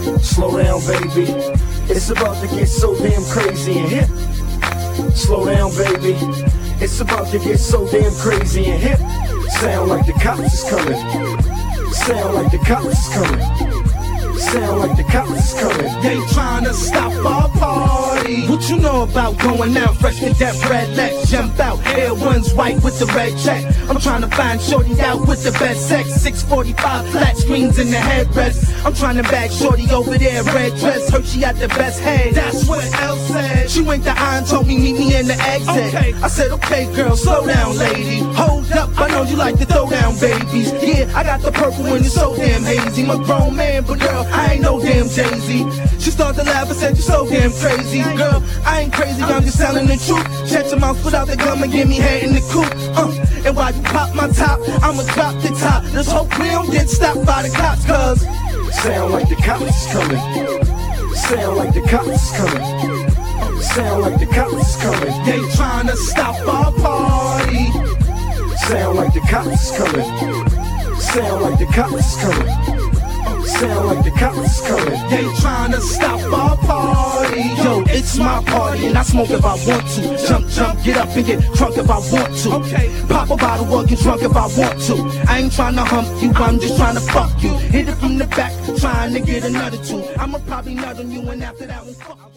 Slow down, baby. It's about to get so damn crazy in here. Slow down, baby. It's about to get so damn crazy in here. Sound like the cops is coming. Sound like the cops is coming. Sound like the cops is coming. They tryna stop our party. What you know about going out fresh to death, red legs, jump out, Air Ones white with the red check. I'm tryna find shorty out with the best sex. 645 flat screens in the headrest. I'm tryna bag shorty over there, red dress. Heard she had the best head. That's what Elle said. She winked the eye and told me meet me in the exit. Okay. I said okay girl, slow down lady. Hold up, I know you like to throw down babies. Yeah, I got the purple and it's so damn hazy. I'm a grown man, but girl, I ain't no damn Jay-Z. She started to laugh and said you're so damn crazy. Girl, I ain't crazy, I'm just telling the truth. Shut your mouth, put out the gum and give me head in the coop. And while you pop my top, I'ma drop the top. Let's hope we don't get stopped by the cops, cause sound like the cops is coming. Sound like the cops is coming. Sound like the cops is coming. They tryna stop our party. Sound like the cops is coming. Sound like the cops is coming. Sound like the cops is coming. They tryna stop our party. Yo, it's my party and I smoke if I want to. Jump, jump, get up and get drunk if I want to. Okay. Pop a bottle or get drunk if I want to. I ain't tryna hump you, I'm just tryna fuck you. Hit it from the back, trying to get another two. I'ma probably nut on you and after that one fuck.